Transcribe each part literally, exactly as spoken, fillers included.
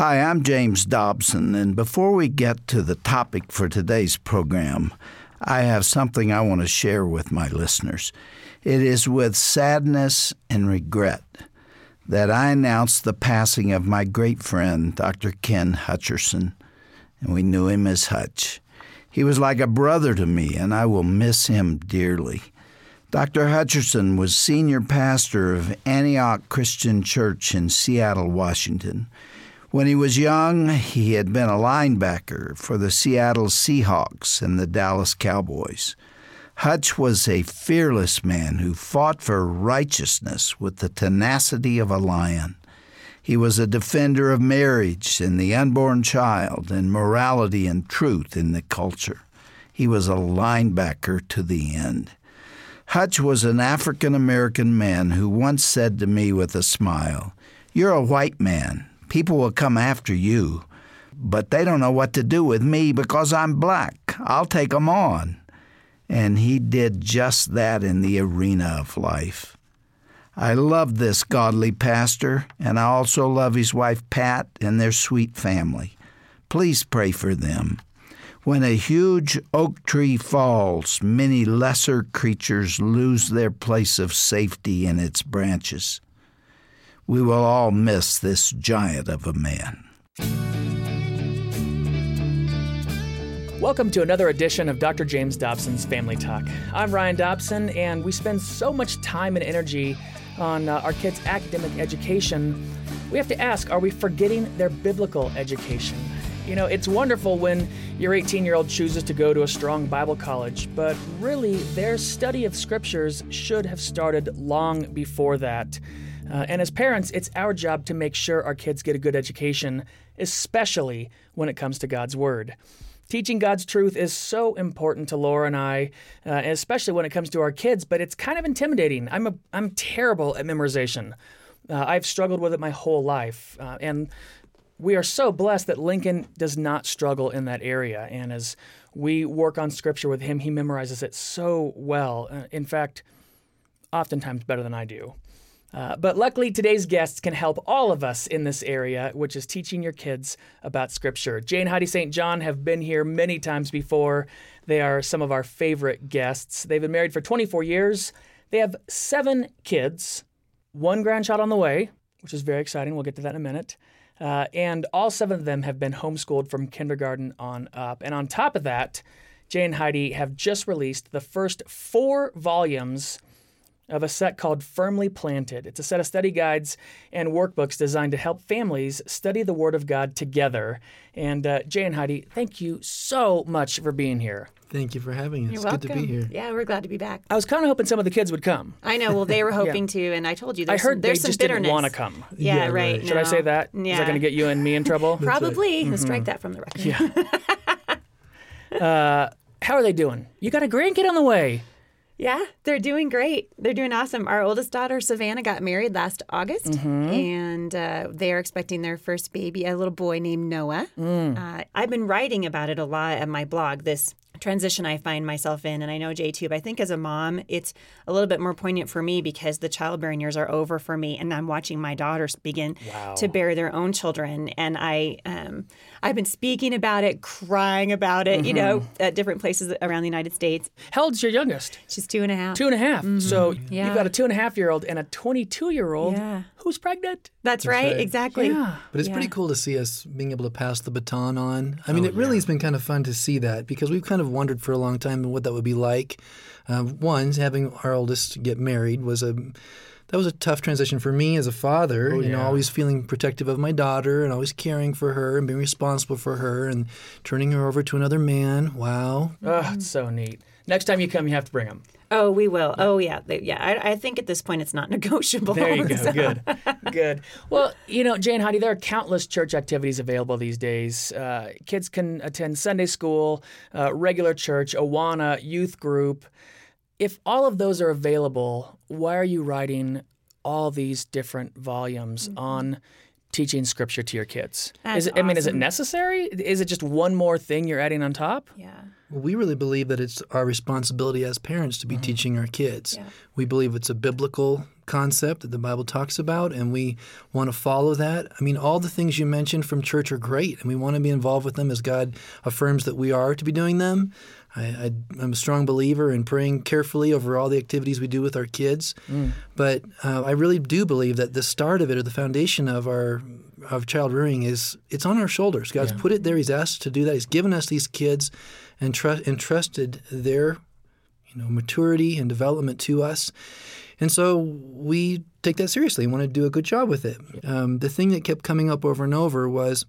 Hi, I'm James Dobson, and before we get to the topic for today's program, I have something I want to share with my listeners. It is with sadness and regret that I announce the passing of my great friend, Doctor Ken Hutcherson, and we knew him as Hutch. He was like a brother to me, and I will miss him dearly. Doctor Hutcherson was senior pastor of Antioch Christian Church in Seattle, Washington. When he was young, he had been a linebacker for the Seattle Seahawks and the Dallas Cowboys. Hutch was a fearless man who fought for righteousness with the tenacity of a lion. He was a defender of marriage and the unborn child and morality and truth in the culture. He was a linebacker to the end. Hutch was an African-American man who once said to me with a smile, "You're a white man. People will come after you, but they don't know what to do with me because I'm black. I'll take them on." And he did just that in the arena of life. I love this godly pastor, and I also love his wife Pat and their sweet family. Please pray for them. When a huge oak tree falls, many lesser creatures lose their place of safety in its branches. We will all miss this giant of a man. Welcome to another edition of Doctor James Dobson's Family Talk. I'm Ryan Dobson, and we spend so much time and energy on uh, our kids' academic education. We have to ask, are we forgetting their biblical education? You know, it's wonderful when your eighteen-year-old chooses to go to a strong Bible college, but really, their study of scriptures should have started long before that. Uh, and as parents, it's our job to make sure our kids get a good education, especially when it comes to God's Word. Teaching God's truth is so important to Laura and I, uh, especially when it comes to our kids, but it's kind of intimidating. I'm a, I'm terrible at memorization. Uh, I've struggled with it my whole life, uh, and we are so blessed that Lincoln does not struggle in that area. And as we work on Scripture with him, he memorizes it so well. Uh, in fact, oftentimes better than I do. Uh, but luckily, today's guests can help all of us in this area, which is teaching your kids about Scripture. Jay and Heidi Saint John have been here many times before. They are some of our favorite guests. They've been married for twenty-four years. They have seven kids, one grandchild on the way, which is very exciting. We'll get to that in a minute. Uh, and all seven of them have been homeschooled from kindergarten on up. And on top of that, Jay and Heidi have just released the first four volumes of a set called Firmly Planted. It's a set of study guides and workbooks designed to help families study the Word of God together. And uh, Jay and Heidi, thank you so much for being here. Thank you for having us. You're It's welcome. good to be here. Yeah, we're glad to be back. I was kind of hoping some of the kids would come. I know. Well, they were hoping to, and I told you I there's heard some, there's they some just bitterness. didn't want to come. Yeah, Yeah, right. right. Should I no. say that? Yeah. Is that going to get you and me in trouble? Probably. Mm-hmm. Strike that from the record. Yeah. uh, how are they doing? You got a grandkid on the way. Yeah, they're doing great. They're doing awesome. Our oldest daughter, Savannah, got married last August, Mm-hmm. and uh, they are expecting their first baby, a little boy named Noah. Mm. Uh, I've been writing about it a lot at my blog, this transition I find myself in, and I know Jay too, but I think as a mom, it's a little bit more poignant for me because the childbearing years are over for me, and I'm watching my daughters begin Wow. to bear their own children, and I, um, I've been speaking about it, crying about it, Mm-hmm. you know, at different places around the United States. How old's your youngest? She's two and a half. Two and a half. So Yeah. you've got a two and a half year old and a twenty-two year old Yeah. who's pregnant. That's right, right. exactly. Yeah. But it's Yeah. pretty cool to see us being able to pass the baton on. I mean, Oh, it really yeah. has been kind of fun to see that because we've kind of wondered for a long time what that would be like. Uh, one, having our oldest get married was a that was a tough transition for me as a father. Oh, you know, yeah. always feeling protective of my daughter and always caring for her and being responsible for her and turning her over to another man. Wow. Oh, it's so neat. Next time you come, you have to bring them. Oh, we will. Oh, yeah. They, yeah. I, I think at this point it's not negotiable. There you go. So- Good. Good. Well, you know, Jay and Heidi, there are countless church activities available these days. Uh, kids can attend Sunday school, uh, regular church, Awana, youth group. If all of those are available, why are you writing all these different volumes Mm-hmm. on teaching Scripture to your kids? That's is it, I mean, is it awesome. necessary? Is it just one more thing you're adding on top? Yeah. Well, we really believe that it's our responsibility as parents to be teaching our kids. Yeah. We believe it's a biblical concept that the Bible talks about, and we want to follow that. I mean, all the things you mentioned from church are great, and we want to be involved with them as God affirms that we are to be doing them. I, I, I'm a strong believer in praying carefully over all the activities we do with our kids. Mm. But uh, I really do believe that the start of it, or the foundation of our of child rearing, is it's on our shoulders. God's yeah. put it there. He's asked us to do that. He's given us these kids and tr- entrusted their you know, maturity and development to us. And so we take that seriously and want to do a good job with it. Um, the thing that kept coming up over and over was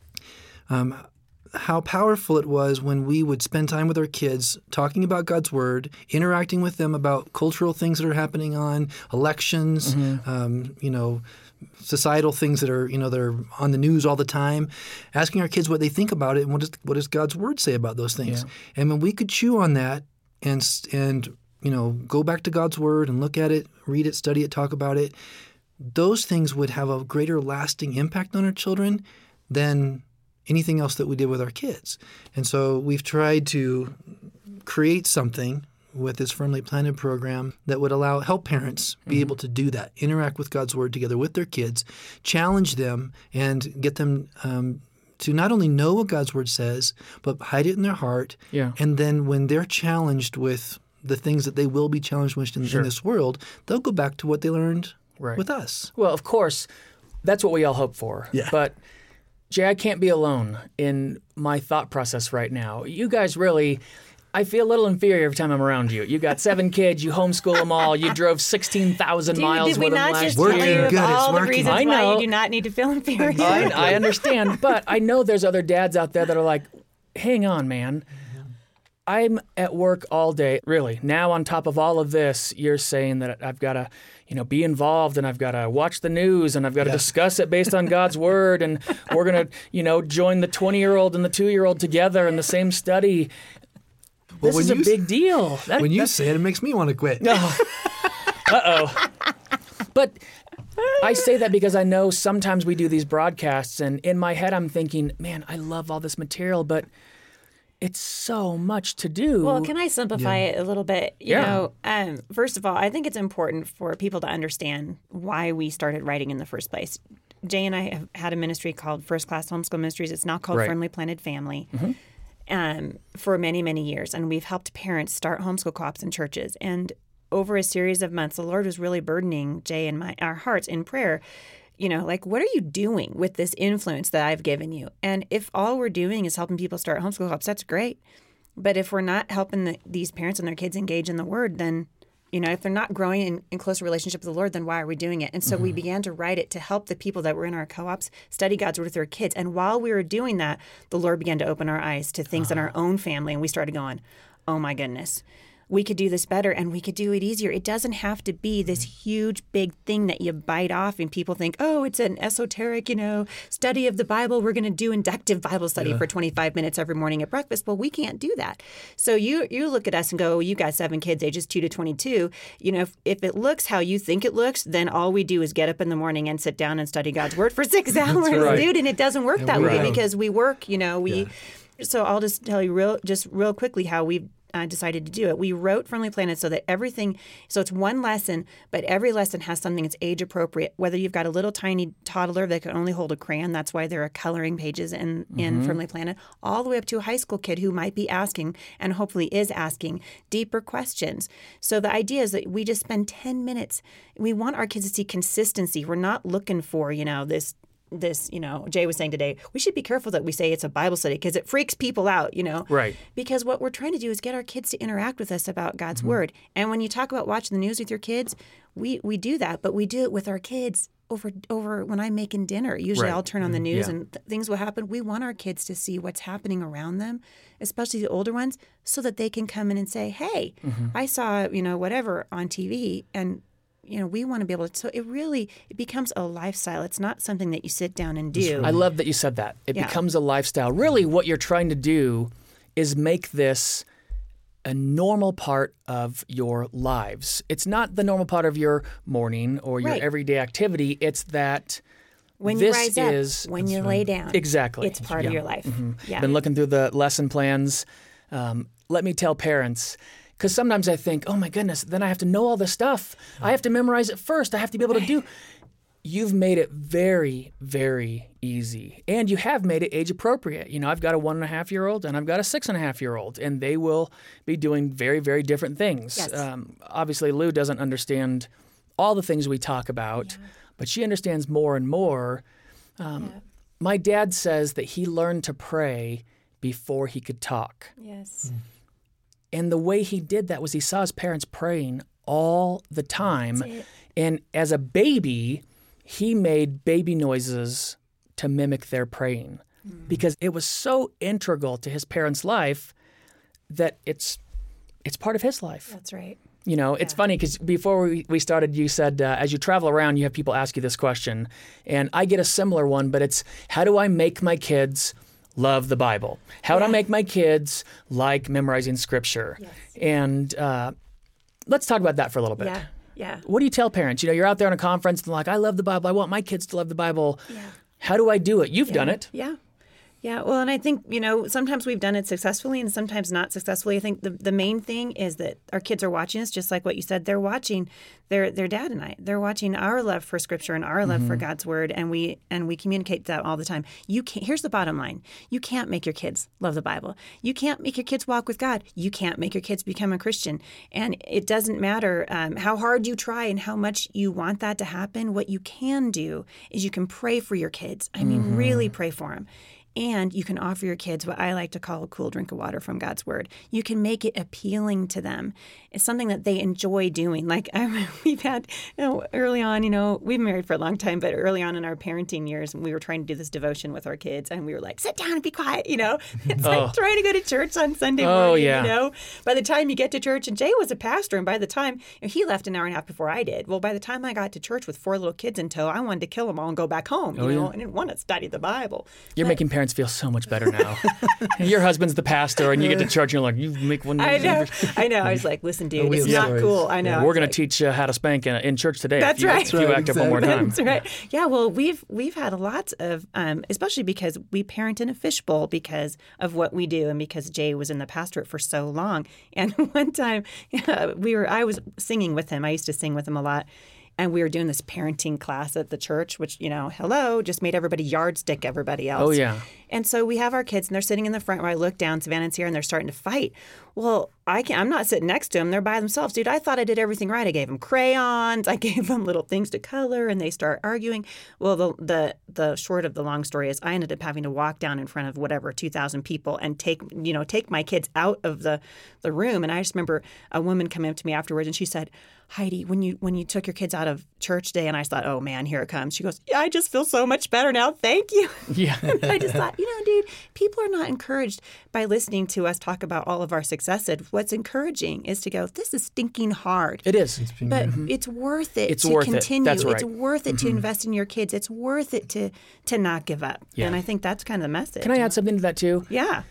um, how powerful it was when we would spend time with our kids talking about God's Word, interacting with them about cultural things that are happening on elections, mm-hmm. um, you know, societal things that are, you know, that are on the news all the time, asking our kids what they think about it and what does, what does God's Word say about those things. Yeah. And when we could chew on that and and you know, go back to God's Word and look at it, read it, study it, talk about it, those things would have a greater lasting impact on our children than anything else that we did with our kids. And so we've tried to create something with this Firmly Planted program that would allow help parents be mm-hmm. able to do that, interact with God's Word together with their kids, challenge them, and get them um, to not only know what God's Word says, but hide it in their heart. Yeah. And then when they're challenged with the things that they will be challenged with in, sure. in this world, they'll go back to what they learned right. with us. Well, of course, that's what we all hope for. Yeah. But, Jay, I can't be alone in my thought process right now. You guys really, I feel a little inferior every time I'm around you. You got seven kids, you homeschool them all, you drove sixteen thousand miles with them last year. Did we not just tell you good. all it's the reasons I know. why you do not need to feel inferior? I, I understand, but I know there's other dads out there that are like, hang on, man. I'm at work all day, really. Now on top of all of this, you're saying that I've got to, you know, be involved and I've got to watch the news and I've got to yeah. discuss it based on God's Word and we're going to, you know, join the twenty-year-old and the two-year-old together in the same study. This well, is a you, big deal. That, when you say it, it makes me want to quit. Oh. Uh-oh. But I say that because I know sometimes we do these broadcasts and in my head I'm thinking, man, I love all this material, but it's so much to do. Well, can I simplify yeah. it a little bit? You yeah. know, um, first of all, I think it's important for people to understand why we started writing in the first place. Jay and I have had a ministry called First Class Homeschool Ministries. It's now called right. Firmly Planted Family mm-hmm. um, for many, many years. And we've helped parents start homeschool co-ops in churches. And over a series of months, the Lord was really burdening Jay and my our hearts in prayer. You know, like, what are you doing with this influence that I've given you? And if all we're doing is helping people start homeschool clubs, that's great. But if we're not helping the, these parents and their kids engage in the Word, then, you know, if they're not growing in, in closer relationship with the Lord, then why are we doing it? And so mm-hmm. we began to write it to help the people that were in our co-ops study God's Word with their kids. And while we were doing that, the Lord began to open our eyes to things uh-huh. in our own family. And we started going, oh, my goodness. We could do this better and we could do it easier. It doesn't have to be this huge, big thing that you bite off and people think, oh, it's an esoteric, you know, study of the Bible. We're going to do inductive Bible study yeah. for twenty-five minutes every morning at breakfast. Well, we can't do that. So you you look at us and go, you got seven kids, ages two to twenty-two. You know, if, if it looks how you think it looks, then all we do is get up in the morning and sit down and study God's Word for six hours, right. dude. And it doesn't work and that way right. because we work, you know, we. Yeah. So I'll just tell you real, just real quickly how we've Uh, decided to do it. We wrote Firmly Planted so that everything, so it's one lesson, but every lesson has something that's age appropriate. Whether you've got a little tiny toddler that can only hold a crayon, that's why there are coloring pages in, in mm-hmm. Firmly Planted, all the way up to a high school kid who might be asking, and hopefully is asking, deeper questions. So the idea is that we just spend ten minutes. We want our kids to see consistency. We're not looking for, you know, this This, you know, Jay was saying today, we should be careful that we say it's a Bible study because it freaks people out, you know. Right. Because what we're trying to do is get our kids to interact with us about God's mm-hmm. Word. And when you talk about watching the news with your kids, we, we do that, but we do it with our kids over over when I'm making dinner. Usually right. I'll turn on the news yeah. and th- things will happen. We want our kids to see what's happening around them, especially the older ones, so that they can come in and say, hey, mm-hmm. I saw, you know, whatever on T V, and you know, we want to be able to, so it really, it becomes a lifestyle. It's not something that you sit down and do. I love that you said that. It yeah. becomes a lifestyle. Really, what you're trying to do is make this a normal part of your lives. It's not the normal part of your morning or your right. everyday activity. It's that when this you rise up, is, when you lay down. Exactly. It's part yeah. of your life. Mm-hmm. Yeah. Been looking through the lesson plans. Um, let me tell parents, Because sometimes I think, oh my goodness, then I have to know all this stuff. I have to memorize it first. I have to be able to do. You've made it very, very easy. And you have made it age appropriate. You know, I've got a one and a half year old and I've got a six and a half year old, and they will be doing very, very different things. Yes. Um, obviously, Lou doesn't understand all the things we talk about, yeah. but she understands more and more. Um, yeah. My dad says that he learned to pray before he could talk. Yes. Mm. And the way he did that was he saw his parents praying all the time. And as a baby, he made baby noises to mimic their praying mm. because it was so integral to his parents' life that it's it's part of his life. That's right. You know, yeah. It's funny because before we, we started, you said uh, as you travel around, you have people ask you this question. And I get a similar one, but it's, how do I make my kids love the Bible? How yeah. do I make my kids like memorizing Scripture? Yes. And uh, let's talk about that for a little bit. Yeah. Yeah. What do you tell parents? You know, you're out there in a conference and they're like, I love the Bible. I want my kids to love the Bible. Yeah. How do I do it? You've yeah. done it. Yeah. Yeah. Well, and I think, you know, sometimes we've done it successfully and sometimes not successfully. I think the, the main thing is that our kids are watching us, just like what you said. They're watching their their dad and I. They're watching our love for Scripture and our love mm-hmm. for God's Word, and we and we communicate that all the time. You can't. Here's the bottom line: you can't make your kids love the Bible. You can't make your kids walk with God. You can't make your kids become a Christian. And it doesn't matter um, how hard you try and how much you want that to happen. What you can do is you can pray for your kids. I mean, mm-hmm. really pray for them. And you can offer your kids what I like to call a cool drink of water from God's Word. You can make it appealing to them. It's something that they enjoy doing. Like I, we've had, you know, early on, you know, we've been married for a long time, but early on in our parenting years, we were trying to do this devotion with our kids, and we were like, sit down and be quiet, you know. It's oh. like trying to go to church on Sunday morning, oh, yeah. you know. By the time you get to church, and Jay was a pastor, and by the time, you know, he left an hour and a half before I did. Well, by the time I got to church with four little kids in tow, I wanted to kill them all and go back home, you oh, know. Yeah. I didn't want to study the Bible. You're but, making parents feel so much better now. Your husband's the pastor, and you get to church, and you're like, you make one. I know, I know. I was like, listen, dude, Oh, it's yeah. not stories. cool. I know. Yeah, we're going like, to teach uh, how to spank in, in church today. That's if you, right. If you Right, act up one more time. That's right. Yeah. Well, we've we've had lots of, um, especially because we parent in a fishbowl because of what we do, and because Jay was in the pastorate for so long. And one time, yeah, we were. I was singing with him. I used to sing with him a lot. And we were doing this parenting class at the church, which, you know, hello, just made everybody yardstick everybody else. Oh, yeah. And so we have our kids, and they're sitting in the front where I look down, Savannah's here, and they're starting to fight. Well, I can't, I'm not sitting next to them. They're by themselves. Dude, I thought I did everything right. I gave them crayons. I gave them little things to color, and they start arguing. Well, the the the short of the long story is I ended up having to walk down in front of whatever, two thousand people and take, you know, take my kids out of the, the room. And I just remember a woman coming up to me afterwards, and she said, Heidi, when you when you took your kids out of church day, and I thought, oh, man, here it comes. She goes, yeah, I just feel so much better now. Thank you. Yeah. I just thought, you know, dude, people are not encouraged by listening to us talk about all of our successes. What's encouraging is to go, this is stinking hard. It is. But mm-hmm. it's worth it it's to worth continue. It. That's right. It's worth it mm-hmm. to invest in your kids. It's worth it to to not give up. Yeah. And I think that's kind of the message. Can I add something to that, too? Yeah.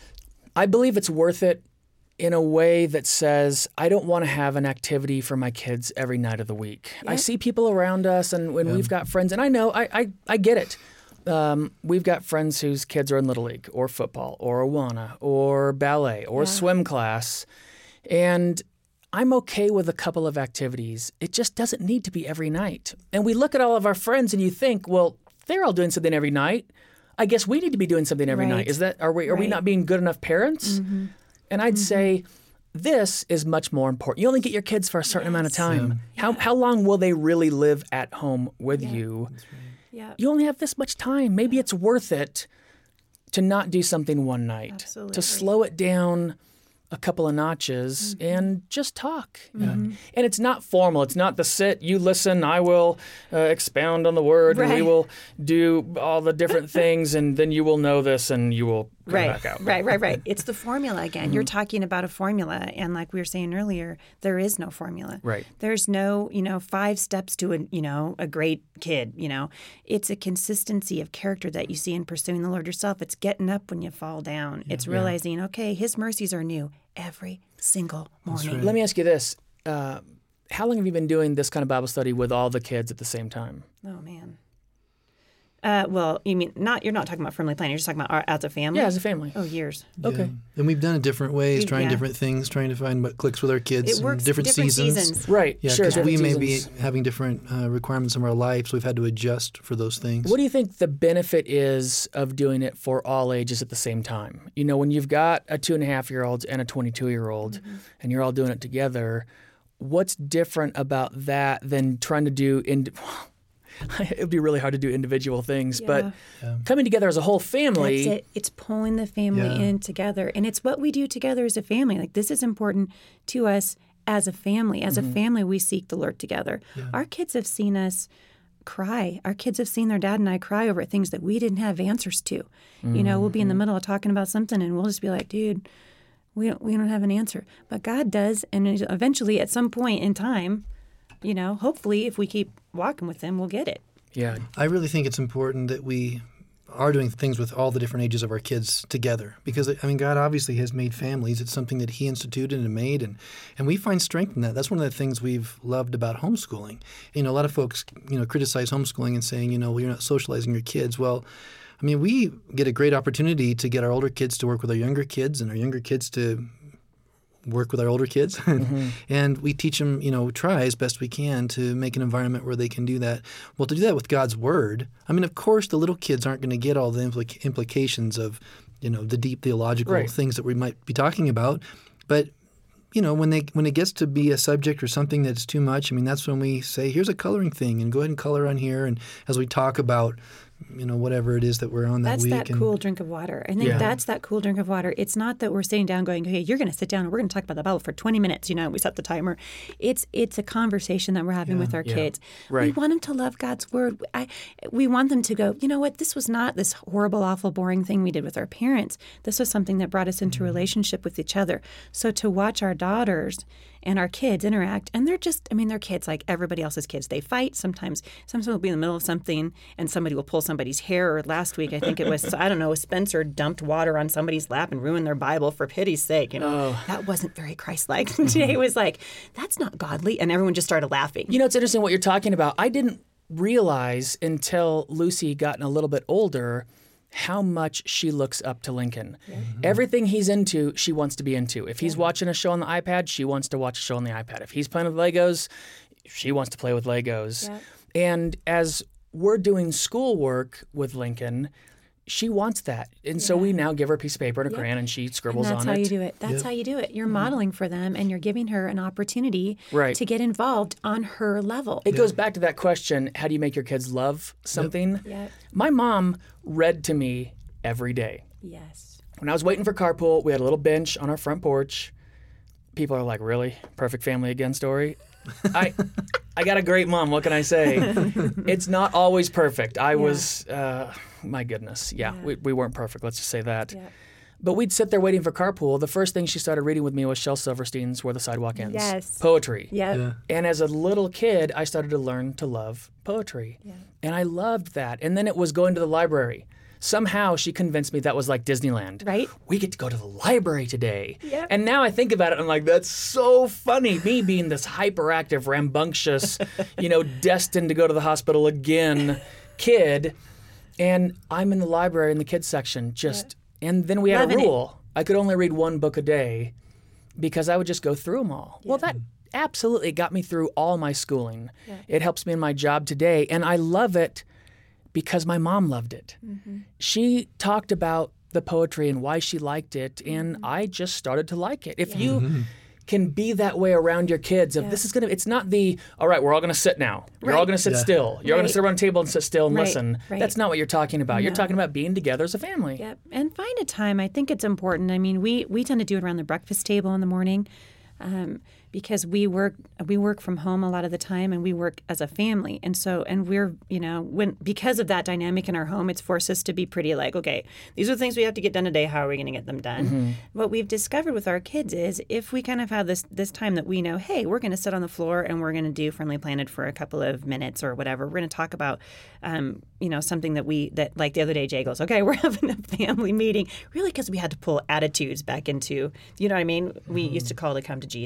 I believe it's worth it in a way that says, I don't want to have an activity for my kids every night of the week. Yeah. I see people around us, and when yeah. we've got friends, and I know, I I, I get it. Um, we've got friends whose kids are in Little League or football or Awana or ballet or Yeah. swim class. And I'm okay with a couple of activities. It just doesn't need to be every night. And we look at all of our friends and you think, well, they're all doing something every night. I guess we need to be doing something every Right. night. Is that are we are we Right. not being good enough parents? Mm-hmm. And I'd say this is much more important. You only get your kids for a certain amount of Yes. time. Yeah. How how long will they really live at home with Yeah. you? Yeah. You only have this much time. Maybe it's worth it to not do something one night, Absolutely. to slow it down a couple of notches mm-hmm. and just talk. Mm-hmm. And it's not formal. It's not the sit, you listen, I will uh, expound on the word, and we Right. will do all the different things, and then you will know this, and you will come Right, back out. right, right, right. It's the formula again. Mm-hmm. You're talking about a formula, and like we were saying earlier, there is no formula. Right. There's no, you know, five steps to a, you know, a great kid. You know, it's a consistency of character that you see in pursuing the Lord yourself. It's getting up when you fall down. Yeah. It's realizing, okay, His mercies are new every single morning. right. Let me ask you this. Uh, how long have you been doing this kind of Bible study with all the kids at the same time? Oh man. Uh, well, you mean not? You're not talking about Firmly Planted. You're just talking about our, as a family. Yeah, as a family. Oh, years. Okay. Yeah. And we've done it different ways, trying Yeah. different things, trying to find what clicks with our kids It works in different, different seasons. seasons. Right. Yeah, sure. because we different may seasons. be having different uh, requirements in our life, so we've had to adjust for those things. What do you think the benefit is of doing it for all ages at the same time? You know, when you've got a two and a half year old and a twenty-two year old mm-hmm. and you're all doing it together, what's different about that than trying to do in it would be really hard to do individual things, Yeah. but Yeah. coming together as a whole family. That's it. It's pulling the family Yeah. in together. And it's what we do together as a family. Like, this is important to us as a family. As Mm-hmm. a family, we seek the Lord together. Our kids have seen us cry. Our kids have seen their dad and I cry over things that we didn't have answers to. Mm-hmm. You know, we'll be in the middle of talking about something and we'll just be like, dude, we don't, we don't have an answer. But God does. And eventually, at some point in time, you know, hopefully, if we keep walking with Him, we'll get it. Yeah. I really think it's important that we are doing things with all the different ages of our kids together because, I mean, God obviously has made families. It's something that He instituted and made, and, and we find strength in that. That's one of the things we've loved about homeschooling. You know, a lot of folks, you know, criticize homeschooling and saying, you know, well, you're not socializing your kids. Well, I mean, we get a great opportunity to get our older kids to work with our younger kids and our younger kids to work with our older kids. Mm-hmm. And we teach them, you know, try as best we can to make an environment where they can do that. Well, to do that with God's Word, I mean, of course, the little kids aren't going to get all the implica- implications of, you know, the deep theological Right. things that we might be talking about. But, you know, when they when it gets to be a subject or something that's too much, I mean, that's when we say, here's a coloring thing, and go ahead and color on here. And as we talk about, you know, whatever it is that we're on that That's week. that and, cool drink of water. I think Yeah. that's that cool drink of water. It's not that we're sitting down going, okay, you're going to sit down and we're going to talk about the Bible for twenty minutes. You know, we set the timer. It's it's a conversation that we're having with our Yeah. kids. Right. We want them to love God's Word. I, we want them to go, you know what, this was not this horrible, awful, boring thing we did with our parents. This was something that brought us into relationship with each other. So to watch our daughters and our kids interact, and they're just, I mean, they're kids like everybody else's kids. They fight sometimes. Sometimes we'll be in the middle of something and somebody will pull somebody's hair. Or last week, I think it was, I don't know, Spencer dumped water on somebody's lap and ruined their Bible for pity's sake. You know, Oh. that wasn't very Christ-like. Today was like, that's not godly. And everyone just started laughing. You know, it's interesting what you're talking about. I didn't realize until Lucy gotten a little bit older how much she looks up to Lincoln. Mm-hmm. Everything he's into, she wants to be into. If he's yeah. watching a show on the iPad, she wants to watch a show on the iPad. If he's playing with Legos, she wants to play with Legos. Yeah. And as we're doing schoolwork with Lincoln, she wants that. And yeah. so we now give her a piece of paper and a yep. crayon and she scribbles and that's on it. it. That's how you do it. That's yep. how you do it. You're mm-hmm. modeling for them and you're giving her an opportunity right. to get involved on her level. It yep. goes back to that question, how do you make your kids love something? Yep. Yep. My mom read to me every day. Yes. When I was waiting for carpool, we had a little bench on our front porch. People are like, really? Perfect family again story? I I got a great mom. What can I say? It's not always perfect. I yeah. was, uh, my goodness. Yeah, yeah. We, we weren't perfect. Let's just say that. Yeah. But we'd sit there waiting for carpool. The first thing she started reading with me was Shel Silverstein's Where the Sidewalk Ends. Yes. Poetry. Yep. Yeah. And as a little kid, I started to learn to love poetry. Yeah. And I loved that. And then it was going to the library. Somehow she convinced me that was like Disneyland. Right. We get to go to the library today. Yep. And now I think about it, I'm like, that's so funny. Me being this hyperactive, rambunctious, you know, destined to go to the hospital again kid. And I'm in the library in the kids section just, yeah. and then we had Loving a rule. It. I could only read one book a day because I would just go through them all. Yeah. Well, that absolutely got me through all my schooling. Yeah. It helps me in my job today. And I love it because my mom loved it. Mm-hmm. She talked about the poetry and why she liked it, and mm-hmm. I just started to like it. If yeah. you mm-hmm. can be that way around your kids, if yeah. this is gonna, it's not the, all right, we're all gonna sit now. You're right. all gonna sit yeah. still. You're right. gonna sit around a table and sit still and right. listen. Right. That's not what you're talking about. No. You're talking about being together as a family. Yep. And find a time. I think it's important. I mean, we, we tend to do it around the breakfast table in the morning. Um, because we work we work from home a lot of the time and we work as a family. And so and we're, you know, when because of that dynamic in our home, it's forced us to be pretty like, okay, these are the things we have to get done today. How are we going to get them done? Mm-hmm. What we've discovered with our kids is if we kind of have this this time that we know, hey, we're going to sit on the floor and we're going to do Firmly Planted for a couple of minutes or whatever. We're going to talk about, um, you know, something that we that like the other day, Jay goes, okay, we're having a family meeting, really because we had to pull attitudes back into, you know what I mean? We mm-hmm. used to call it come to Jesus, you know.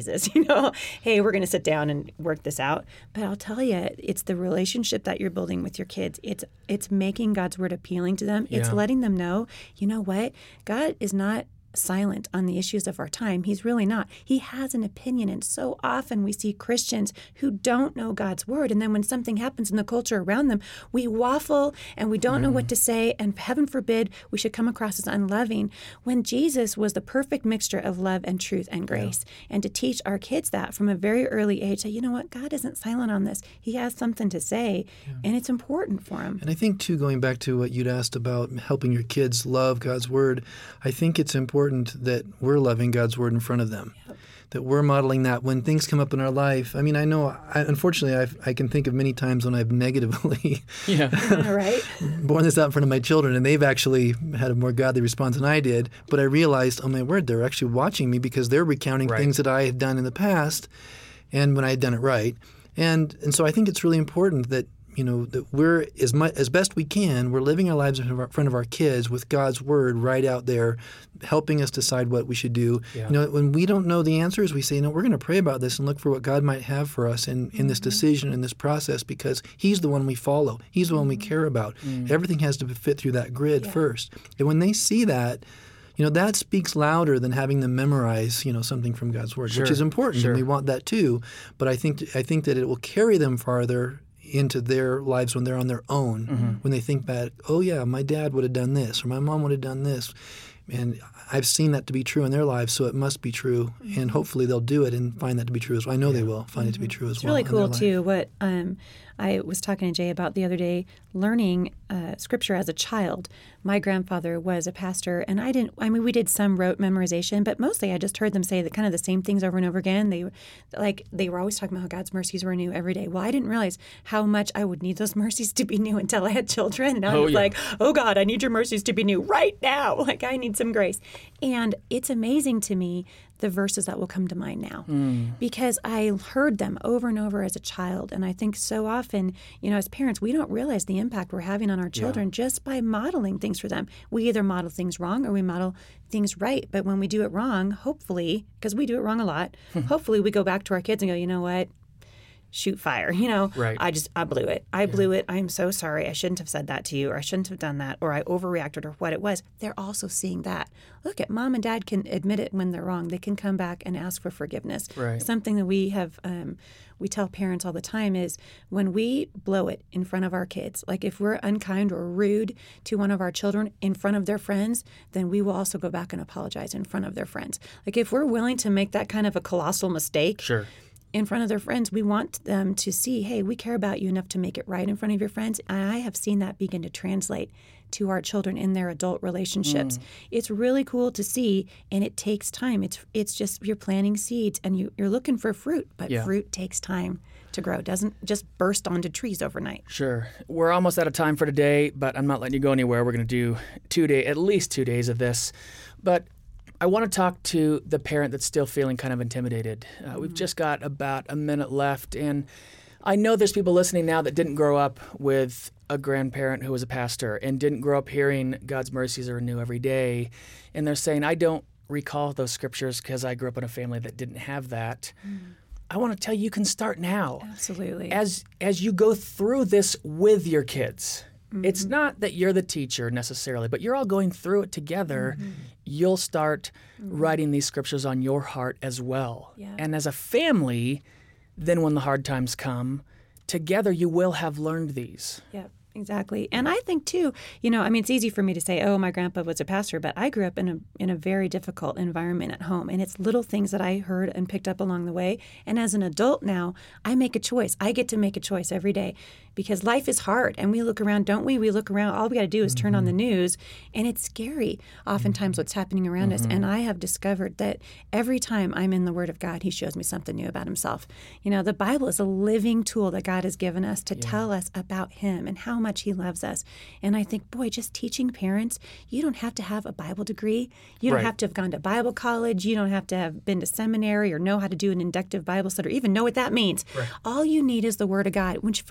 know, hey, we're going to sit down and work this out. But I'll tell you, it's the relationship that you're building with your kids. It's it's making God's word appealing to them. It's Yeah. letting them know, you know what? God is not silent on the issues of our time. He's really not. He has an opinion. And so often we see Christians who don't know God's word. And then when something happens in the culture around them, we waffle and we don't mm. know what to say. And heaven forbid we should come across as unloving, when Jesus was the perfect mixture of love and truth and grace. Yeah. And to teach our kids that from a very early age, say, you know what? God isn't silent on this. He has something to say, yeah. and it's important for him. And I think, too, going back to what you'd asked about helping your kids love God's word, I think it's important that we're loving God's word in front of them, yep. that we're modeling that when things come up in our life. I mean, I know, I, unfortunately, I've, I can think of many times when I've negatively yeah. right? borne this out in front of my children, and they've actually had a more godly response than I did. But I realized, oh my word, they're actually watching me because they're recounting right. things that I had done in the past and when I had done it right. And and so I think it's really important that you know, that we're, as much, as best we can, we're living our lives in front of our kids with God's word right out there, helping us decide what we should do. Yeah. You know, when we don't know the answers, we say, you know, we're going to pray about this and look for what God might have for us in, in this decision, in this process, because he's the one we follow. He's the one we care about. Mm. Everything has to fit through that grid yeah. first. And when they see that, you know, that speaks louder than having them memorize, you know, something from God's word, sure. which is important, sure. and we want that too. But I think I think that it will carry them farther into their lives when they're on their own, mm-hmm. when they think back, oh yeah, my dad would have done this, or my mom would have done this. And I've seen that to be true in their lives, so it must be true. And hopefully they'll do it and find that to be true as well. I know yeah. they will find mm-hmm. it to be true as it's well. It's really cool, too, what um, I was talking to Jay about the other day, learning uh, Scripture as a child. My grandfather was a pastor, and I didn't, I mean, we did some rote memorization, but mostly I just heard them say the, kind of the same things over and over again. They like they were always talking about how God's mercies were new every day. Well, I didn't realize how much I would need those mercies to be new until I had children. And I oh, was yeah. like, oh, God, I need your mercies to be new right now. Like, I need some grace. And it's amazing to me the verses that will come to mind now mm. because I heard them over and over as a child. And I think so often, you know, as parents, we don't realize the impact we're having on our children yeah. just by modeling things for them. We either model things wrong or we model things right. But when we do it wrong, hopefully, because we do it wrong a lot, hopefully we go back to our kids and go, you know what? Shoot fire. You know, right. I just, I blew it. I yeah. blew it. I'm so sorry. I shouldn't have said that to you, or I shouldn't have done that, or I overreacted, or what it was. They're also seeing that. Look at mom and dad can admit it when they're wrong. They can come back and ask for forgiveness. Right. Something that we have, um, we tell parents all the time is when we blow it in front of our kids, like if we're unkind or rude to one of our children in front of their friends, then we will also go back and apologize in front of their friends. Like if we're willing to make that kind of a colossal mistake, sure. in front of their friends, we want them to see, hey, we care about you enough to make it right in front of your friends. And I have seen that begin to translate to our children in their adult relationships. Mm. It's really cool to see, and it takes time. It's it's just you're planting seeds, and you, you're looking for fruit, but yeah. fruit takes time to grow. It doesn't just burst onto trees overnight. Sure. We're almost out of time for today, but I'm not letting you go anywhere. We're going to do two day, at least two days of this. But I want to talk to the parent that's still feeling kind of intimidated. Uh, we've mm-hmm. just got about a minute left, and I know there's people listening now that didn't grow up with a grandparent who was a pastor and didn't grow up hearing God's mercies are new every day, and they're saying, I don't recall those scriptures because I grew up in a family that didn't have that. Mm. I want to tell you, you can start now. Absolutely. As as you go through this with your kids. Mm-hmm. It's not that you're the teacher necessarily, but you're all going through it together. Mm-hmm. You'll start mm-hmm. writing these scriptures on your heart as well. Yeah. And as a family, then when the hard times come, together you will have learned these. Yep. Exactly. And I think, too, you know, I mean, it's easy for me to say, oh, my grandpa was a pastor, but I grew up in a in a very difficult environment at home. And it's little things that I heard and picked up along the way. And as an adult now, I make a choice. I get to make a choice every day because life is hard. And we look around, don't we? We look around. All we got to do is turn mm-hmm. on the news. And it's scary, oftentimes, what's happening around mm-hmm. us. And I have discovered that every time I'm in the Word of God, He shows me something new about Himself. You know, the Bible is a living tool that God has given us to yeah. tell us about Him and how much He loves us. And I think, boy, just teaching parents, you don't have to have a Bible degree. You don't right. have to have gone to Bible college. You don't have to have been to seminary or know how to do an inductive Bible study or even know what that means. Right. All you need is the Word of God, which, frankly,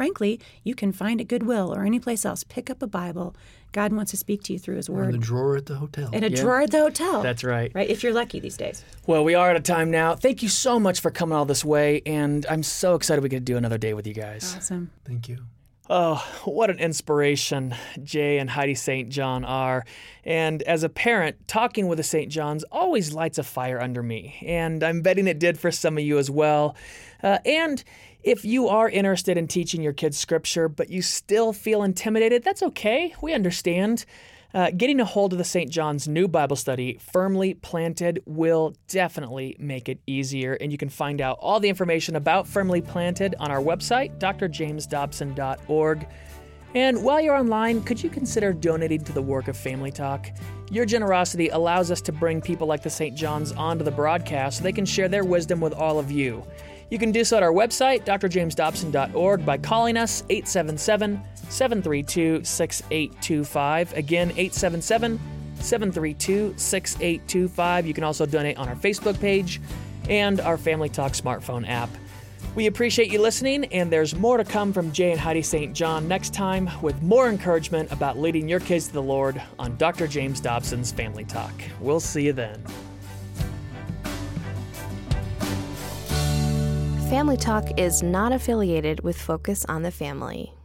you can find at Goodwill or any place else. Pick up a Bible. God wants to speak to you through His Or Word. in the drawer at the hotel. In a Yeah. drawer at the hotel. That's right. Right, if you're lucky these days. Well, we are out of time now. Thank you so much for coming all this way, and I'm so excited we could do another day with you guys. Awesome. Thank you. Oh, what an inspiration Jay and Heidi Saint John are. And as a parent, talking with the Saint Johns always lights a fire under me. And I'm betting it did for some of you as well. Uh, and if you are interested in teaching your kids scripture, but you still feel intimidated, that's okay. We understand. Uh, getting a hold of the Saint John's new Bible study, Firmly Planted, will definitely make it easier. And you can find out all the information about Firmly Planted on our website, d r james dobson dot org. And while you're online, could you consider donating to the work of Family Talk? Your generosity allows us to bring people like the Saint John's onto the broadcast so they can share their wisdom with all of you. You can do so at our website, d r james dobson dot org, by calling us eight seven seven, seven three two, six eight two five. Again, eight seven seven, seven three two, six eight two five. You can also donate on our Facebook page and our Family Talk smartphone app. We appreciate you listening, and there's more to come from Jay and Heidi Saint John next time with more encouragement about leading your kids to the Lord on Doctor James Dobson's Family Talk. We'll see you then. Family Talk is not affiliated with Focus on the Family.